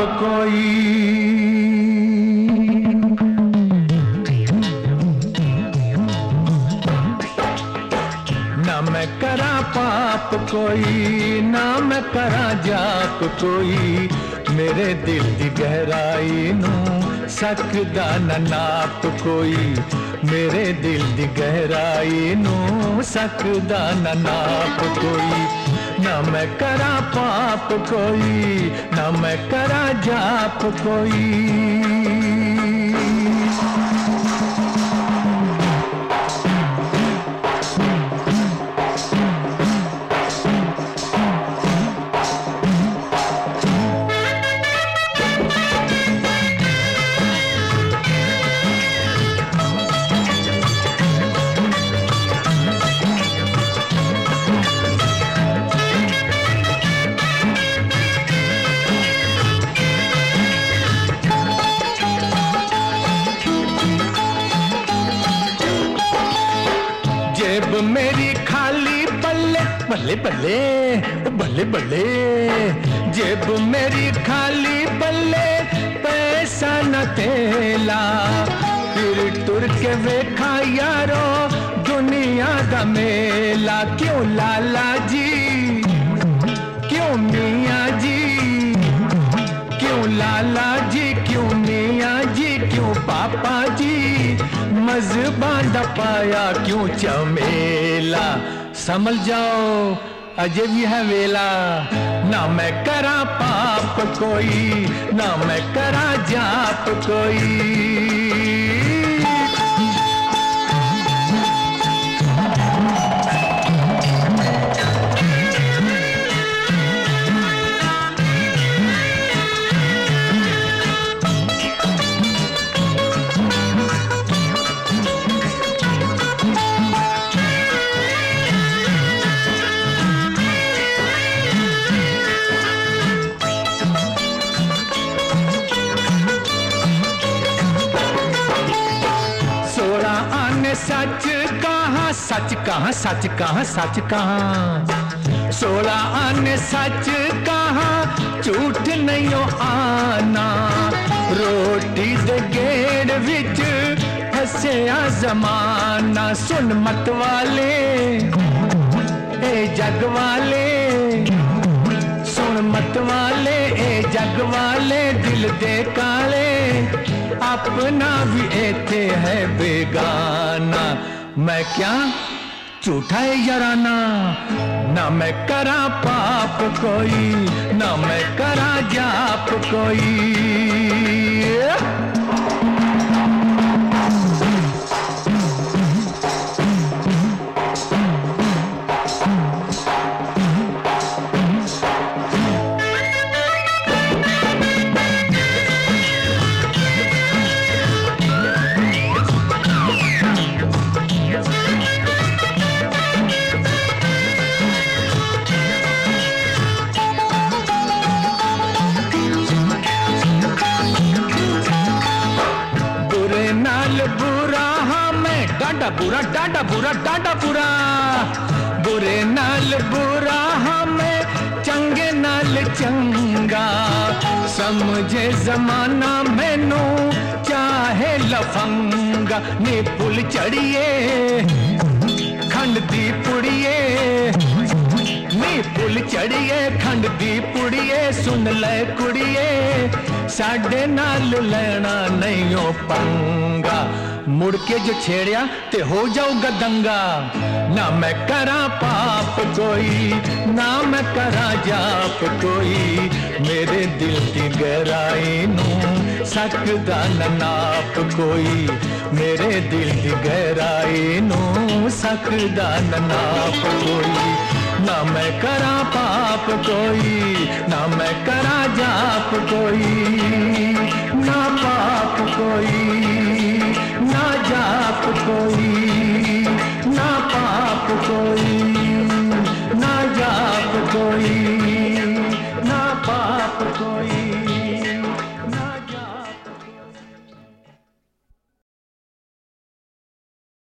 कोई। ना मैं करा पाप कोई, ना मैं करा जाप कोई, मेरे दिल दी गहराई नू सकदा ना नाप कोई, मेरे दिल दी गहराई नू सकदा ना नाप कोई। ना मैं करा पाप कोई, ना मैं करा जाप कोई। जेब मेरी खाली बल्ले बल्ले बल्ले बल्ले बल्ले, जेब मेरी खाली बल्ले पैसा न तेला, फिर टुर के वेखा यारो दुनिया दा मेला। क्यों लाला जी, क्यों मियाँ जी, क्यों लाला जी, क्यों मियाँ जी, क्यों पापा जी, मज़बान दा पाया क्यों चमेला। समझ जाओ अजय भी है वेला। ना मैं करा पाप कोई, ना मैं करा जाप कोई। सच कहा सच कहा सच कहा सच कहा, 16 आने सच कहा झूठ नहीं आना। रोटी दे गेड़ विच फसया जमाना, सुन मत वाले ए जग वाले, सुन मत वाले ए जग वाले, दिल दे काले अपना भी एथे है बेगाना। मैं क्या झूठा है याराना, ना मैं करा पाप कोई, ना मैं करा जाप कोई। डांडा बुरा डांडा बुरा, बुरे नाल बुरा हमें चंगे नाल चंगा, समझे जमाना मैनू चाहे लफंगा। नी पुल चढ़िए खंड दी पुड़िए, नी पुल चढ़िए खंड दी पुड़िए, सुन ले कुड़िए साडे नाल लेना नहीं ओ पंगा। मुड़ के जो छेड़िया ते हो जाऊगा दंगा। ना मैं करा पाप कोई, ना मैं करा जाप कोई, मेरे दिल की गहराई नू सकदा न नाप कोई, मेरे दिल की गहराई नू सकदा न नाप कोई। ना मैं करा पाप कोई, ना मैं करा जाप कोई।